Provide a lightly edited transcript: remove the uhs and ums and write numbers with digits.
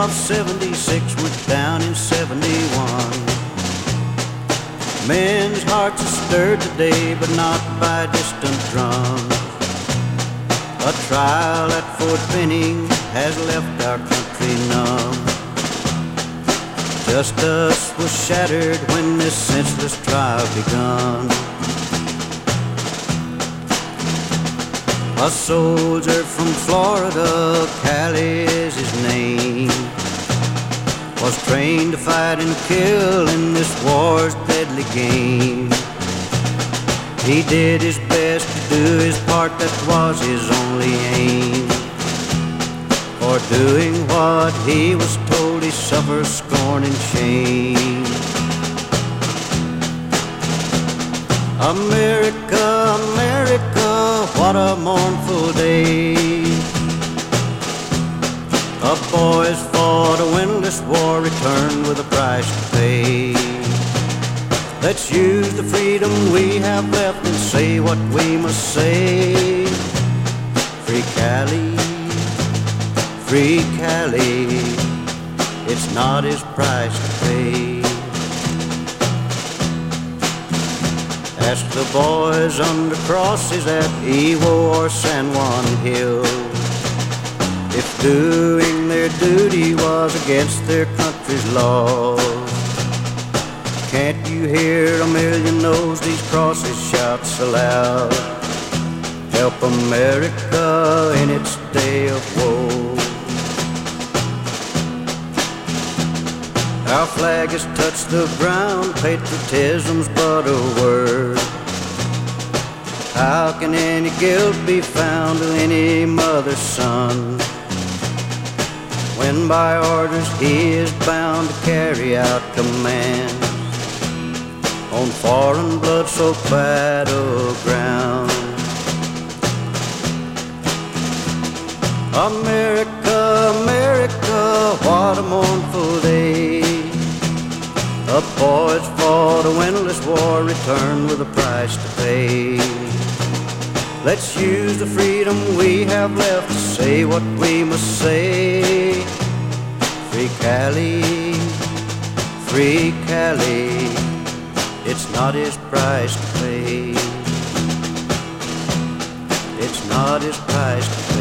of 76 went down in 71. Men's hearts are stirred today, but not by distant drums. A trial at Fort Benning has left our country numb. Justice was shattered when this senseless trial begun. A soldier from Florida, Cali is his name, was trained to fight and kill in this war's deadly game. He did his best to do his part, that was his only aim. For doing what he was told, he suffered scorn and shame. America, America, what a mournful day. A boys fought a windless war, returned with a price to pay. Let's use the freedom we have left and say what we must say. Free Cali, free Cali, it's not his price to pay. Ask the boys under crosses at Iwo or San Juan Hill if doing their duty was against their country's laws. Can't you hear a million knows these crosses shouts aloud? Help America in its day of woe. Our flag has touched the ground, patriotism's but a word. How can any guilt be found to any mother's son, when by orders he is bound to carry out commands on foreign blood-soaked battleground? America, America, what a mournful day. A boys fought a windless war, returned with a price to pay. Let's use the freedom we have left to say what we must say. Free Cali, free Cali, it's not his price to pay. It's not his price to pay.